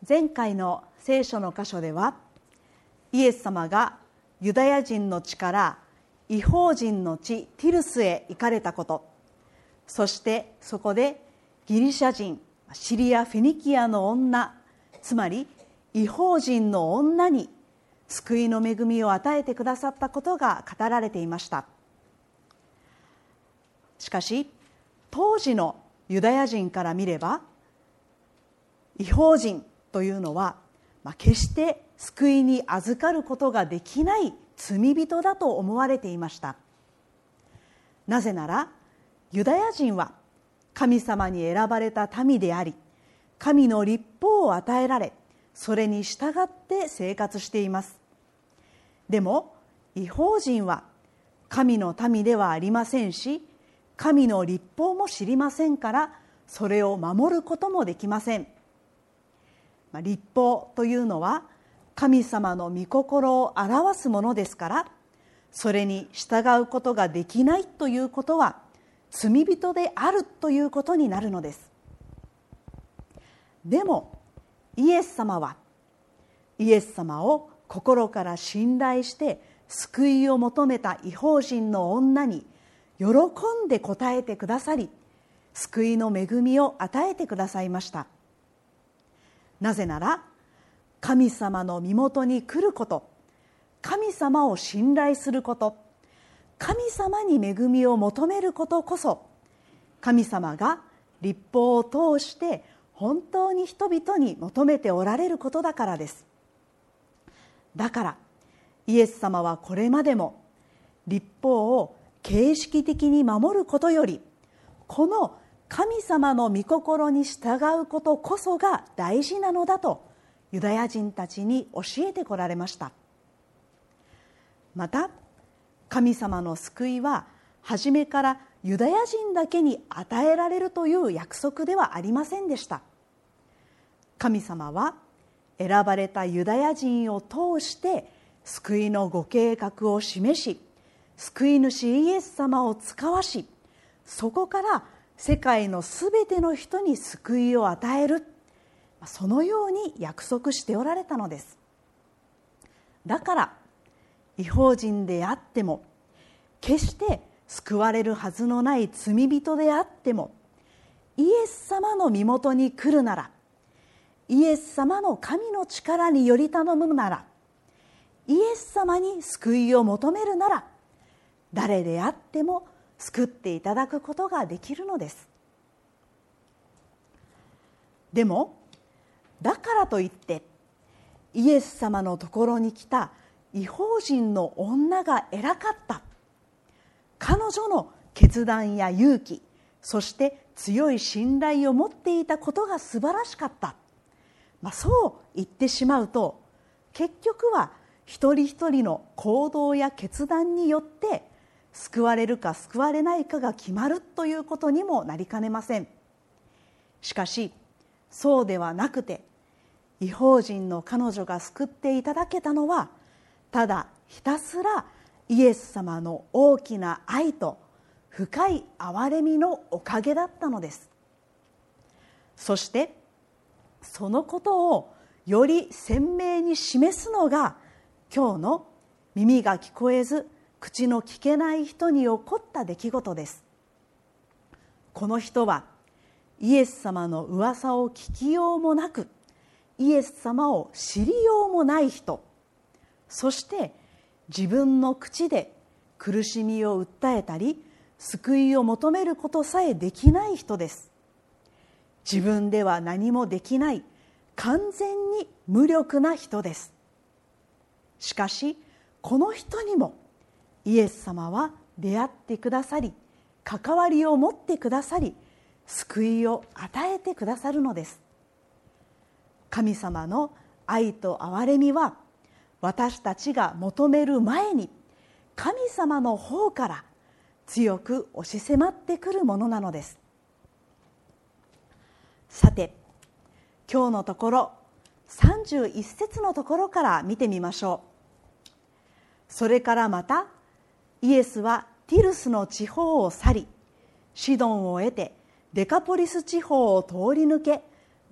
前回の聖書の箇所では、イエス様がユダヤ人の地から異邦人の地ティルスへ行かれたこと、そしてそこでギリシャ人、シリア・フェニキアの女、つまり異邦人の女に救いの恵みを与えてくださったことが語られていました。しかし当時のユダヤ人から見れば、異邦人というのは決して救いに預かることができない罪人だと思われていました。なぜならユダヤ人は神様に選ばれた民であり、神の律法を与えられ、それに従って生活しています。でも異邦人は神の民ではありませんし、神の律法も知りませんから、それを守ることもできません。律法というのは神様の御心を表すものですから、それに従うことができないということは罪人であるということになるのです。でもイエス様は、イエス様を心から信頼して救いを求めた異邦人の女に喜んで応えてくださり、救いの恵みを与えてくださいました。なぜなら神様の身元に来ること、神様を信頼すること、神様に恵みを求めることこそ、神様が律法を通して本当に人々に求めておられることだからです。だからイエス様はこれまでも律法を形式的に守ることより、この神様の御心に従うことこそが大事なのだとユダヤ人たちに教えてこられました。また神様の救いは初めからユダヤ人だけに与えられるという約束ではありませんでした。神様は選ばれたユダヤ人を通して救いのご計画を示し、救い主イエス様を使わし、そこから世界のすべての人に救いを与える、そのように約束しておられたのです。だから異邦人であっても、決して救われるはずのない罪人であっても、イエス様の身元に来るなら、イエス様の神の力により頼むなら、イエス様に救いを求めるなら、誰であっても救っていただくことができるのです。でもだからといってイエス様のところに来た異邦人の女が偉かった、彼女の決断や勇気、そして強い信頼を持っていたことが素晴らしかった、そう言ってしまうと、結局は一人一人の行動や決断によって救われるか救われないかが決まるということにもなりかねません。しかしそうではなくて、異邦人の彼女が救っていただけたのは、ただひたすらイエス様の大きな愛と深い憐れみのおかげだったのです。そしてそのことをより鮮明に示すのが、今日の耳が聞こえず口の聞けない人に起こった出来事です。この人はイエス様の噂を聞きようもなく、イエス様を知りようもない人、そして自分の口で苦しみを訴えたり救いを求めることさえできない人です。自分では何もできない完全に無力な人です。しかしこの人にもイエス様は出会ってくださり、関わりを持ってくださり、救いを与えてくださるのです。神様の愛と憐れみは、私たちが求める前に神様の方から強く押し迫ってくるものなのです。さて、今日のところ31節のところから見てみましょう。それからまたイエスはティルスの地方を去り、シドンを得てデカポリス地方を通り抜け、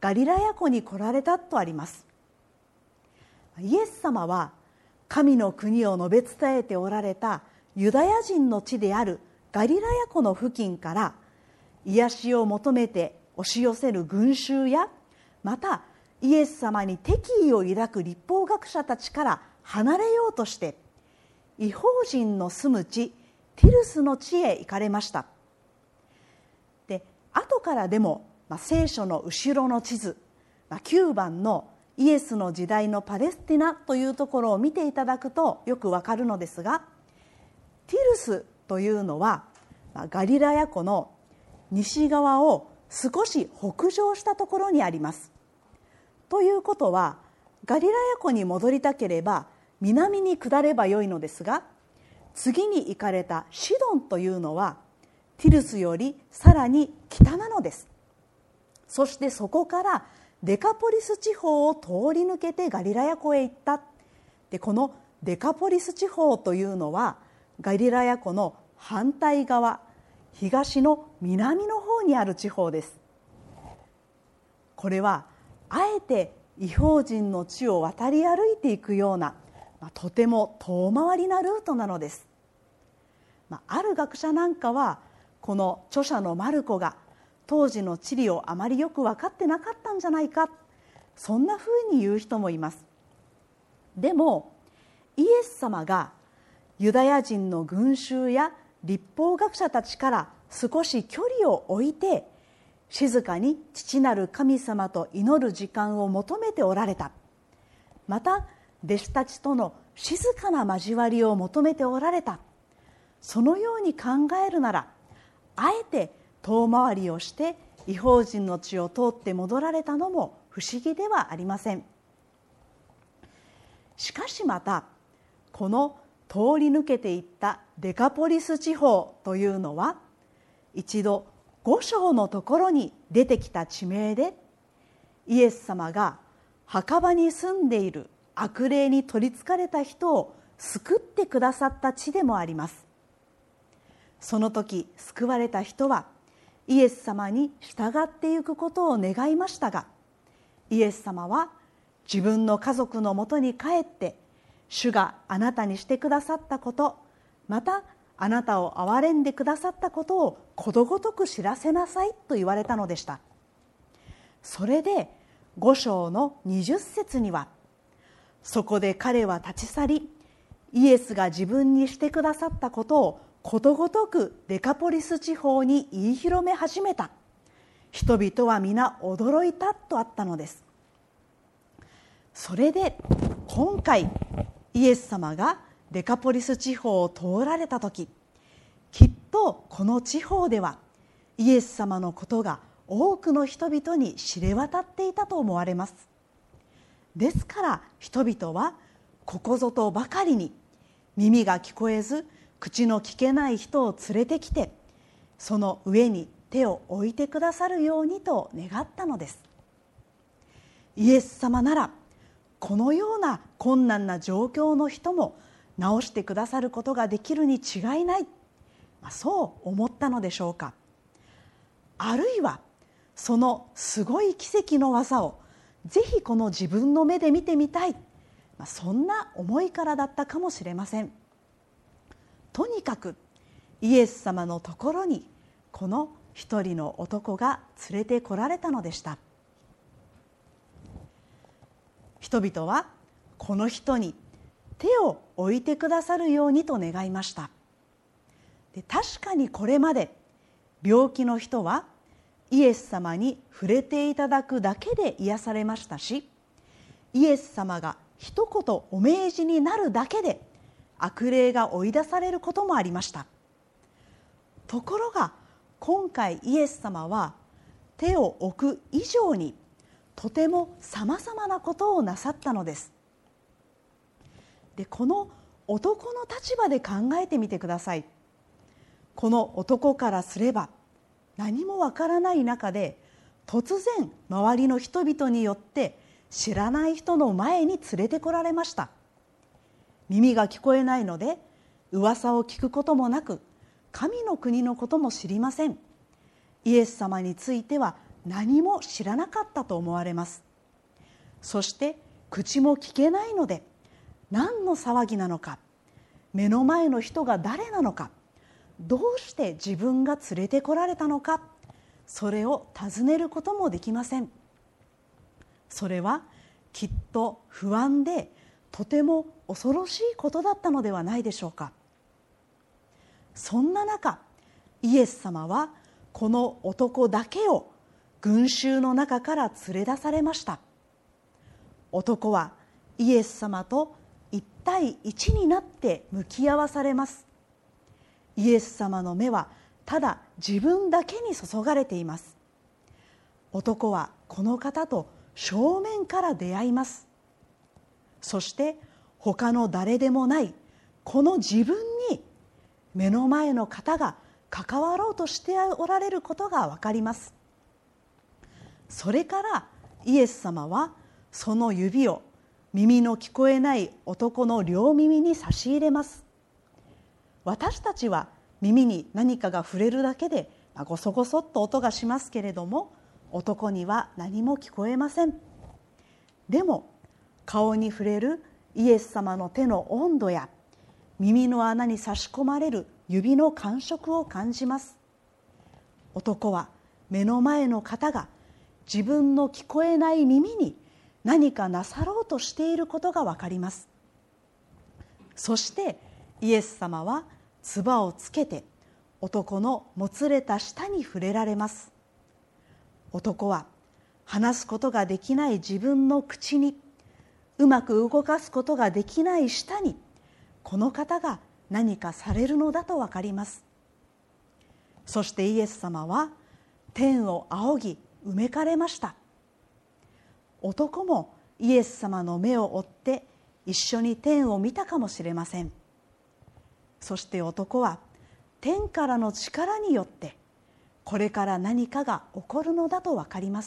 ガリラヤ湖に来られたとあります。イエス様は神の国を述べ伝えておられたユダヤ人の地であるガリラヤ湖の付近から癒しを求めて押し寄せる群衆や、またイエス様に敵意を抱く立法学者たちから離れようとして異邦人の住む地ティルスの地へ行かれました。で、後からでも、聖書の後ろの地図、9番のイエスの時代のパレスティナというところを見ていただくとよくわかるのですが、ティルスというのはガリラヤ湖の西側を少し北上したところにあります。ということは、ガリラヤ湖に戻りたければ南に下ればよいのですが、次に行かれたシドンというのはティルスよりさらに北なのです。そしてそこからデカポリス地方を通り抜けてガリラヤ湖へ行った。で、このデカポリス地方というのはガリラヤ湖の反対側、東の南の方にある地方です。これはあえて異邦人の地を渡り歩いていくような、とても遠回りなルートなのです。ある学者なんかは、この著者のマルコが当時の地理をあまりよく分かってなかったんじゃないか、そんなふうに言う人もいます。でもイエス様がユダヤ人の群衆や立法学者たちから少し距離を置いて、静かに父なる神様と祈る時間を求めておられた。また弟子たちとの静かな交わりを求めておられた。そのように考えるなら、あえて遠回りをして異邦人の地を通って戻られたのも不思議ではありません。しかしまた、この通り抜けていったデカポリス地方というのは、一度5章のところに出てきた地名で、イエス様が墓場に住んでいる悪霊に取りつかれた人を救ってくださった地でもあります。その時救われた人はイエス様に従っていくことを願いましたが、イエス様は自分の家族のもとに帰って、主があなたにしてくださったこと、またあなたを憐れんでくださったことをことごとく知らせなさいと言われたのでした。それで5章の20節には、そこで彼は立ち去り、イエスが自分にしてくださったことをことごとくデカポリス地方に言い広め始めた。人々は皆驚いたとあったのです。それで今回イエス様がデカポリス地方を通られた時、きっとこの地方ではイエス様のことが多くの人々に知れ渡っていたと思われます。ですから人々はここぞとばかりに耳が聞こえず口の聞けない人を連れてきて、その上に手を置いてくださるようにと願ったのです。イエス様ならこのような困難な状況の人も治してくださることができるに違いない、そう思ったのでしょうか。あるいはそのすごい奇跡の技をぜひこの自分の目で見てみたい、そんな思いからだったかもしれません。とにかくイエス様のところにこの一人の男が連れてこられたのでした。人々はこの人に手を置いてくださるようにと願いました。で、確かにこれまで病気の人はイエス様に触れていただくだけで癒されましたし、イエス様が一言お命じになるだけで悪霊が追い出されることもありました。ところが今回イエス様は手を置く以上にとてもさまざまなことをなさったのです。で、この男の立場で考えてみてください。この男からすれば何もわからない中で突然周りの人々によって知らない人の前に連れてこられました。耳が聞こえないので噂を聞くこともなく、神の国のことも知りません。イエス様については何も知らなかったと思われます。そして口も聞けないので、何の騒ぎなのか、目の前の人が誰なのか、どうして自分が連れてこられたのか、それを尋ねることもできません。それはきっと不安でとても恐ろしいことだったのではないでしょうか。そんな中、イエス様はこの男だけを群衆の中から連れ出されました。男はイエス様と一対一になって向き合わされます。イエス様の目はただ自分だけに注がれています。男はこの方と正面から出会います。そして他の誰でもないこの自分に目の前の方が関わろうとしておられることが分かります。それからイエス様はその指を耳の聞こえない男の両耳に差し入れます。私たちは耳に何かが触れるだけでゴソゴソっと音がしますけれども、男には何も聞こえません。でも顔に触れるイエス様の手の温度や耳の穴に差し込まれる指の感触を感じます。男は目の前の方が自分の聞こえない耳に何かなさろうとしていることがわかります。そしてイエス様は唾をつけて男のもつれた舌に触れられます。男は話すことができない自分の口に、うまく動かすことができない舌に、この方が何かされるのだとわかります。そしてイエス様は天を仰ぎうめかれました。男もイエス様の目を追って一緒に天を見たかもしれません。そして男は天からの力によってこれから何かが起こるのだとわかります。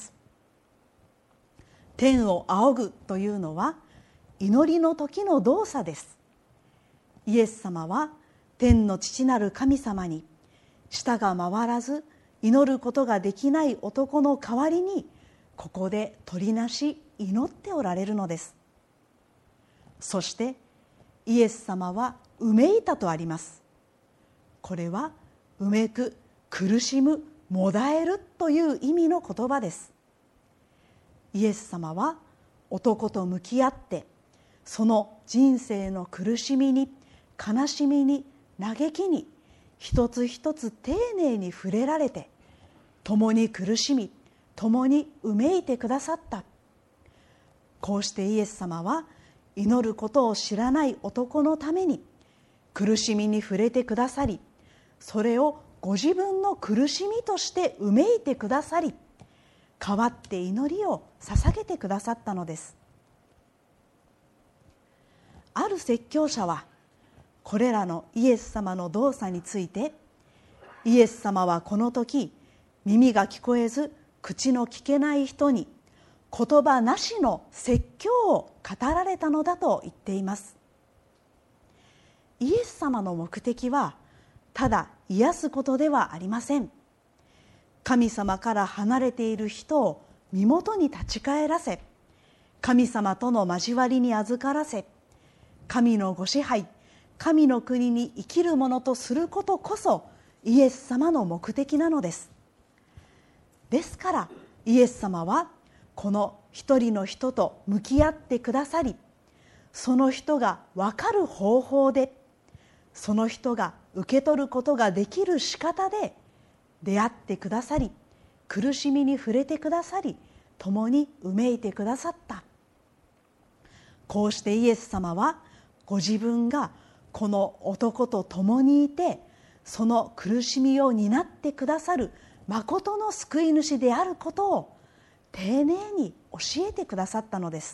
天を仰ぐというのは祈りの時の動作です。イエス様は天の父なる神様に舌が回らず祈ることができない男の代わりにここで取りなし祈っておられるのです。そしてイエス様はうめいたとあります。これはうめく、苦しむ、もだえるという意味の言葉です。イエス様は男と向き合ってその人生の苦しみに悲しみに嘆きに一つ一つ丁寧に触れられて、共に苦しみ共にうめいてくださった。こうしてイエス様は祈ることを知らない男のために苦しみに触れてくださり、それをご自分の苦しみとしてうめいてくださり、代わって祈りを捧げてくださったのです。ある説教者はこれらのイエス様の動作について、イエス様はこの時耳が聞こえず口の聞けない人に言葉なしの説教を語られたのだと言っています。イエス様の目的はただ癒すことではありません。神様から離れている人を身元に立ち返らせ、神様との交わりに預からせ、神のご支配、神の国に生きるものとすることこそイエス様の目的なのです。ですからイエス様はこの一人の人と向き合ってくださり、その人が分かる方法で、その人が受け取ることができる仕方で出会ってくださり、苦しみに触れてくださり、共にうめいてくださった。こうしてイエス様はご自分がこの男と共にいて、その苦しみを担ってくださる誠の救い主であることを丁寧に教えてくださったのです。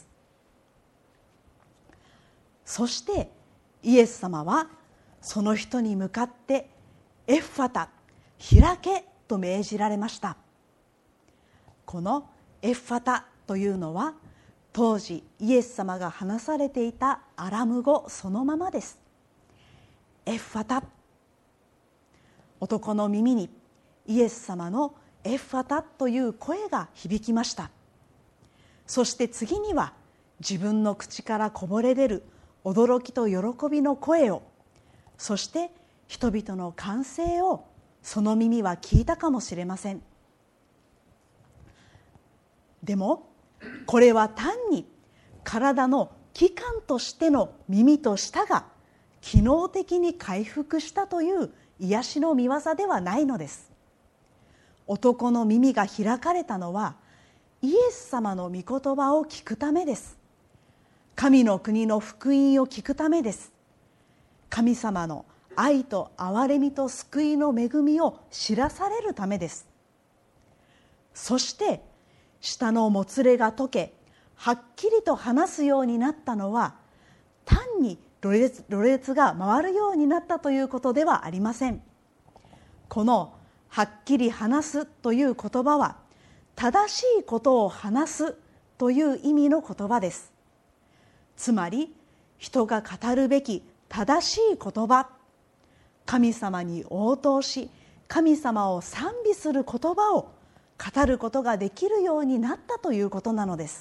そしてイエス様はその人に向かってエッファタ、開けと命じられました。このエッファタというのは当時イエス様が話されていたアラム語そのままです。エッファタ。男の耳にイエス様のエファタという声が響きました。そして次には自分の口からこぼれ出る驚きと喜びの声を、そして人々の歓声をその耳は聞いたかもしれません。でもこれは単に体の器官としての耳と舌が機能的に回復したという癒しの御業ではないのです。男の耳が開かれたのはイエス様の御言葉を聞くためです。神の国の福音を聞くためです。神様の愛と憐れみと救いの恵みを知らされるためです。そして舌のもつれが解け、はっきりと話すようになったのは単にろれつが回るようになったということではありません。このはっきり話すという言葉は正しいことを話すという意味の言葉です。つまり人が語るべき正しい言葉、神様に応答し神様を賛美する言葉を語ることができるようになったということなのです。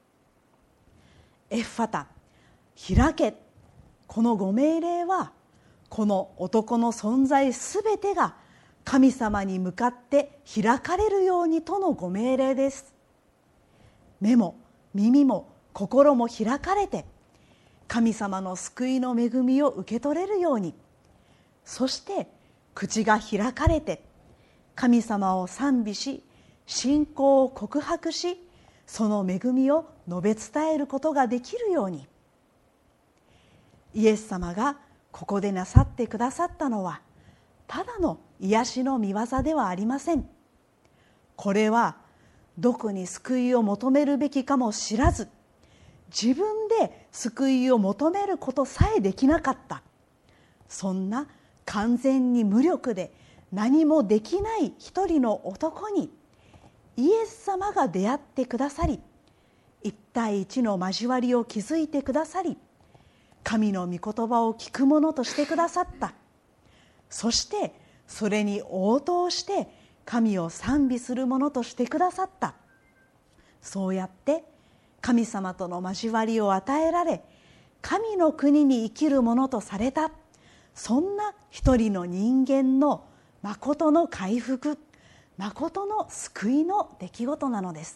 エファタ、開け、このご命令はこの男の存在すべてが神様に向かって開かれるようにとのご命令です。目も耳も心も開かれて神様の救いの恵みを受け取れるように、そして口が開かれて神様を賛美し信仰を告白し、その恵みを述べ伝えることができるように、イエス様がここでなさってくださったのはただの癒しの御業ではありません。これはどこに救いを求めるべきかも知らず、自分で救いを求めることさえできなかった、そんな完全に無力で何もできない一人の男にイエス様が出会ってくださり、一対一の交わりを築いてくださり、神の御言葉を聞くものとしてくださった。そしてそれに応答して神を賛美するものとしてくださった。そうやって神様との交わりを与えられ、神の国に生きるものとされた、そんな一人の人間の誠の回復、誠の救いの出来事なのです。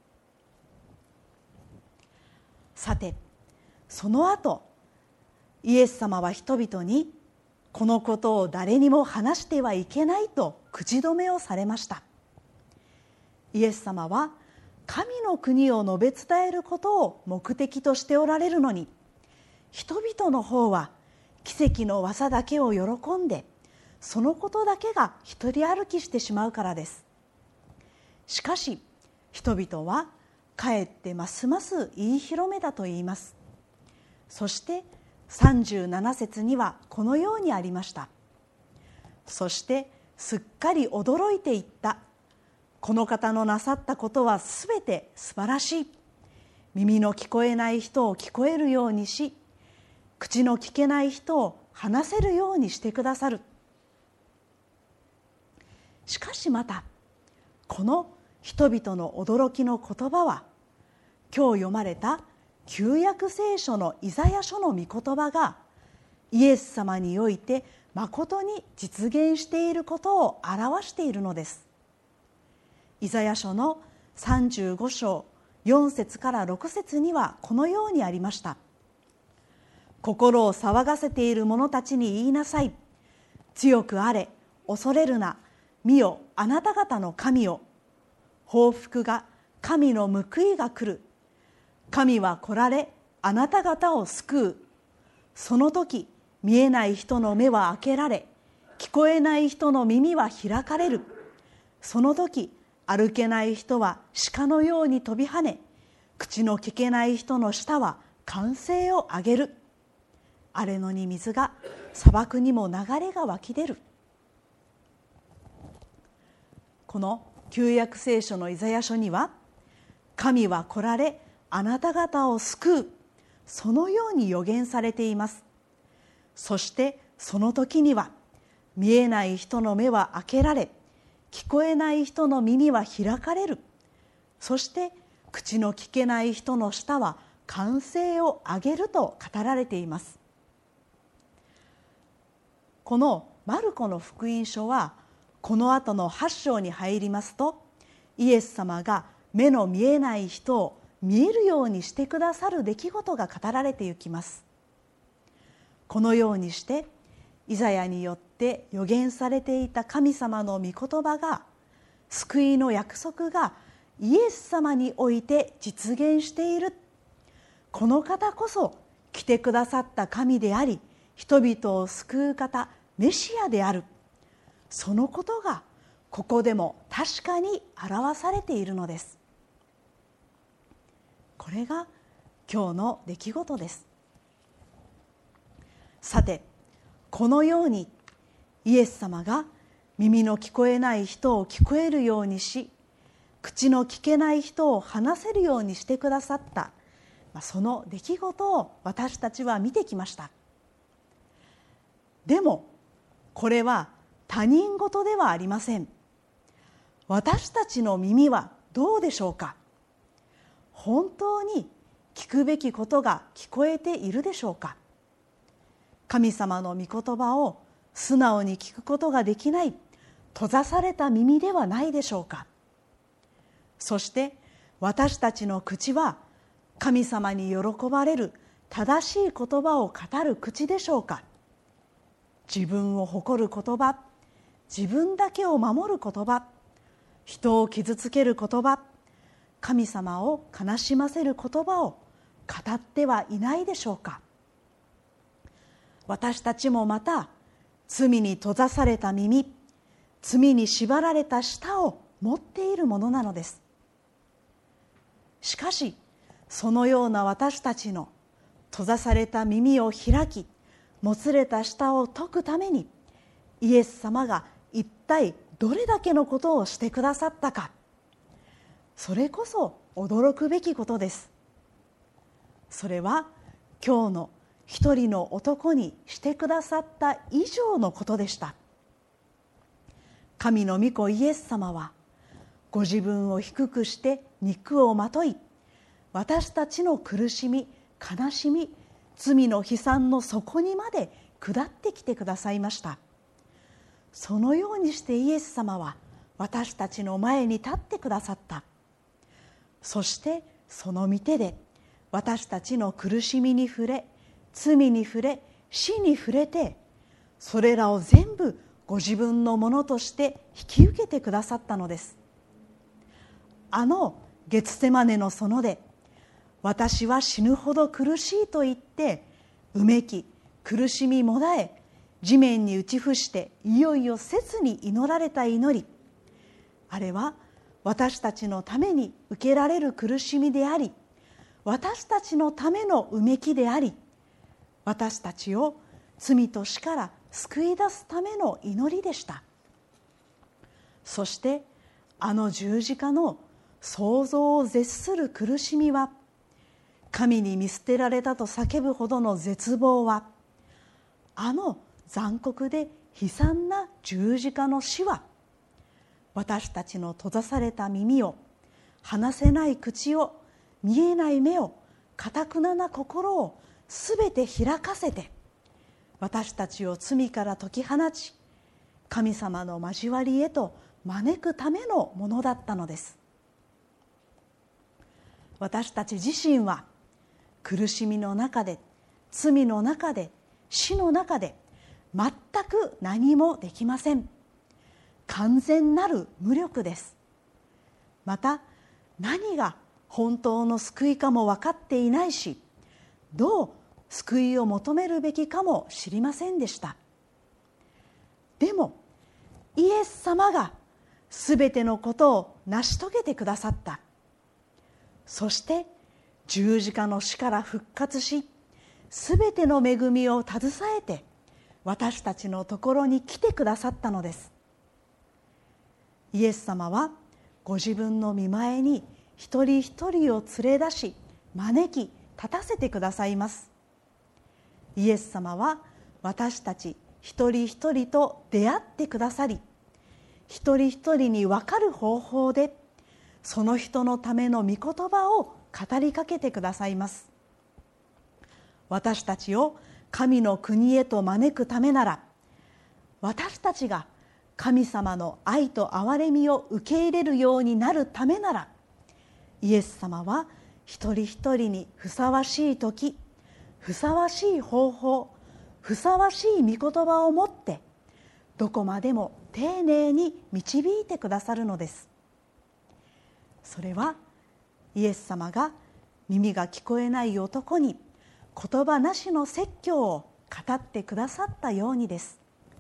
さて、その後イエス様は人々にこのことを誰にも話してはいけないと口止めをされました。イエス様は神の国を述べ伝えることを目的としておられるのに、人々の方は奇跡の技だけを喜んでそのことだけが一人歩きしてしまうからです。しかし人々はかえってますます言い広めたと言います。そして37節にはこのようにありました。そしてすっかり驚いていった。この方のなさったことはすべて素晴らしい。耳の聞こえない人を聞こえるようにし、口の聞けない人を話せるようにしてくださる。しかしまたこの人々の驚きの言葉は、今日読まれた旧約聖書のイザヤ書の御言葉がイエス様において誠に実現していることを表しているのです。イザヤ書の35章4節から6節にはこのようにありました。心を騒がせている者たちに言いなさい。強くあれ、恐れるな。見よ、あなた方の神よ。報復が、神の報いが来る。神は来られ、あなた方を救う。その時、見えない人の目は開けられ、聞こえない人の耳は開かれる。その時、歩けない人は鹿のように飛び跳ね、口の聞けない人の舌は歓声を上げる。荒れ野に水が、砂漠にも流れが湧き出る。この旧約聖書のイザヤ書には、神は来られあなた方を救う、そのように予言されています。そしてその時には見えない人の目は開けられ、 聞こえない人の耳は開かれる。そして口の聞けない人の舌は歓声を上げると語られています。このマルコの福音書はこの後の8章に入りますと、イエス様が目の見えない人を見えるようにしてくださる出来事が語られていきます。このようにしてイザヤによって予言されていた神様の御言葉が、救いの約束がイエス様において実現している。この方こそ来てくださった神であり、人々を救う方、メシアである。そのことがここでも確かに表されているのです。これが今日の出来事です。さて、このようにイエス様が耳の聞こえない人を聞こえるようにし、口の聞けない人を話せるようにしてくださった、その出来事を私たちは見てきました。でもこれは他人事ではありません。私たちの耳はどうでしょうか。本当に聞くべきことが聞こえているでしょうか。神様の御言葉を素直に聞くことができない閉ざされた耳ではないでしょうか。そして私たちの口は神様に喜ばれる正しい言葉を語る口でしょうか。自分を誇る言葉、自分だけを守る言葉、人を傷つける言葉、神様を悲しませる言葉を語ってはいないでしょうか。私たちもまた罪に閉ざされた耳、罪に縛られた舌を持っているものなのです。しかしそのような私たちの閉ざされた耳を開き、もつれた舌を解くために、イエス様が一体どれだけのことをしてくださったか、それこそ驚くべきことです。それは今日の一人の男にしてくださった以上のことでした。神の御子イエス様はご自分を低くして肉をまとい、私たちの苦しみ、悲しみ、罪の悲惨の底にまで下ってきてくださいました。そのようにしてイエス様は私たちの前に立ってくださった。そしてその御手で私たちの苦しみに触れ、罪に触れ、死に触れて、それらを全部ご自分のものとして引き受けてくださったのです。あのゲツセマネの園で、私は死ぬほど苦しいと言ってうめき苦しみもだえ、地面に打ち伏していよいよ切に祈られた祈り、あれは私たちのために受けられる苦しみであり、私たちのためのうめきであり、私たちを罪と死から救い出すための祈りでした。そしてあの十字架の想像を絶する苦しみは、神に見捨てられたと叫ぶほどの絶望は、あの残酷で悲惨な十字架の死は、私たちの閉ざされた耳を、話せない口を、見えない目を、堅くなな心をすべて開かせて、私たちを罪から解き放ち、神様の交わりへと招くためのものだったのです。私たち自身は苦しみの中で、罪の中で、死の中で全く何もできません。完全なる無力です。また何が本当の救いかも分かっていないし、どう救いを求めるべきかも知りませんでした。でもイエス様がすべてのことを成し遂げてくださった。そして十字架の死から復活し、すべての恵みを携えて私たちのところに来てくださったのです。イエス様はご自分の御前に一人一人を連れ出し、招き立たせてくださいます。イエス様は私たち一人一人と出会ってくださり、 一人一人に分かる方法でその人のための御言葉を語りかけてくださいます。私たちを神の国へと招くためなら、私たちが神様の愛と憐れみを受け入れるようになるためなら、イエス様は一人一人にふさわしい時、ふさわしい方法、ふさわしい御言葉を持ってどこまでも丁寧に導いてくださるのです。それはイエス様が耳が聞こえない男に言葉なしの説教を語ってくださったようにです。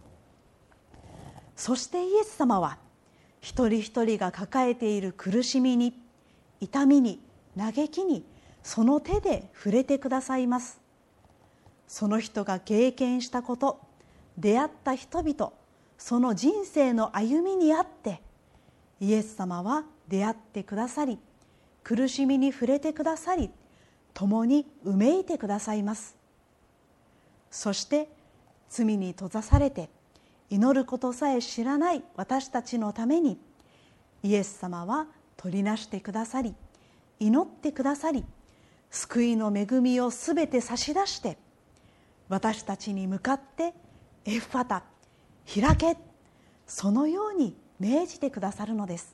そしてイエス様は一人一人が抱えている苦しみに、痛みに、嘆きにその手で触れてくださいます。その人が経験したこと、出会った人々、その人生の歩みにあってイエス様は出会ってくださり、苦しみに触れてくださり、共にうめいてくださいます。そして罪に閉ざされて祈ることさえ知らない私たちのためにイエス様は取りなしてくださり、祈ってくださり、救いの恵みをすべて差し出して私たちに向かってエッファタ、開け、そのように命じてくださるのです。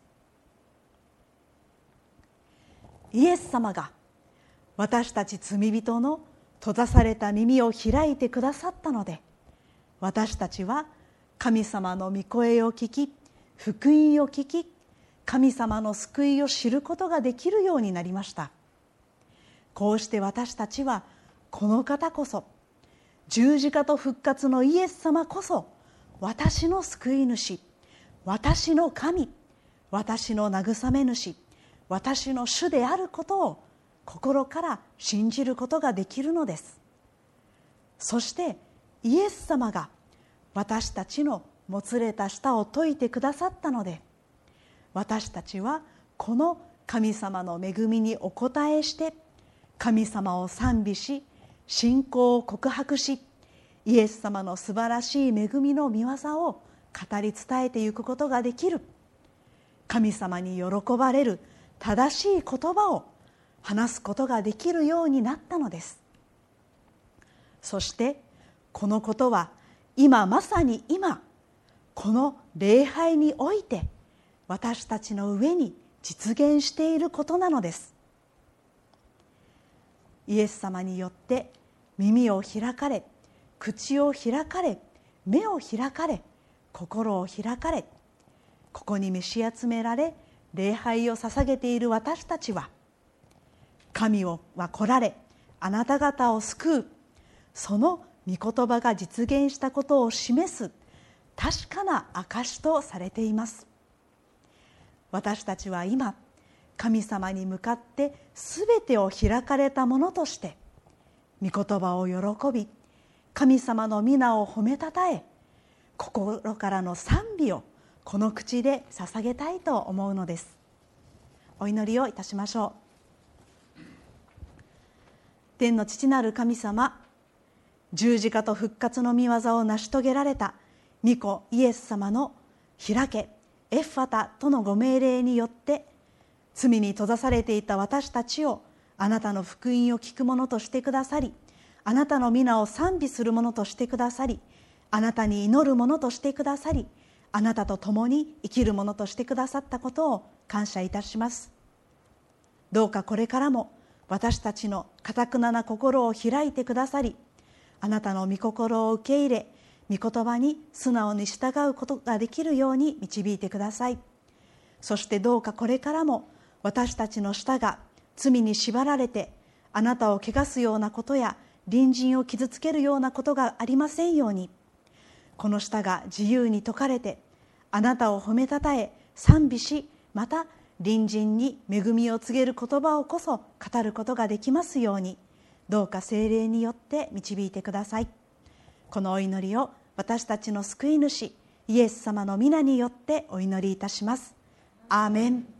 イエス様が私たち罪人の閉ざされた耳を開いてくださったので、私たちは神様の御声を聞き、福音を聞き、神様の救いを知ることができるようになりました。こうして私たちはこの方こそ、十字架と復活のイエス様こそ私の救い主、私の神、私の慰め主、私の主であることを心から信じることができるのです。そしてイエス様が私たちのもつれた舌を解いてくださったので、私たちはこの神様の恵みにお応えして神様を賛美し、信仰を告白し、イエス様の素晴らしい恵みの御業を語り伝えていくことができる、神様に喜ばれる正しい言葉を話すことができるようになったのです。そしてこのことは今まさに今この礼拝において私たちの上に実現していることなのです。イエス様によって耳を開かれ、口を開かれ、目を開かれ、心を開かれ、ここに召し集められ礼拝を捧げている私たちは、神は来られあなた方を救う、その御言葉が実現したことを示す確かな証とされています。私たちは今神様に向かってすべてを開かれたものとして御言葉を喜び、神様の皆を褒めたたえ、心からの賛美をこの口で捧げたいと思うのです。お祈りをいたしましょう。天の父なる神様、十字架と復活の御業を成し遂げられた御子イエス様の開け、エッファタとのご命令によって罪に閉ざされていた私たちをあなたの福音を聞くものとしてくださり、あなたの皆を賛美するものとしてくださり、あなたに祈るものとしてくださり、あなたと共に生きるものとしてくださったことを感謝いたします。どうかこれからも私たちの堅な心を開いてくださり、あなたの御心を受け入れ、御言葉に素直に従うことができるように導いてください。そしてどうかこれからも私たちの舌が罪に縛られてあなたを汚すようなことや隣人を傷つけるようなことがありませんように、この舌が自由に解かれてあなたを褒めたたえ賛美し、また隣人に恵みを告げる言葉をこそ語ることができますように、どうか聖霊によって導いてください。このお祈りを私たちの救い主イエス様の皆によってお祈りいたします。アーメン。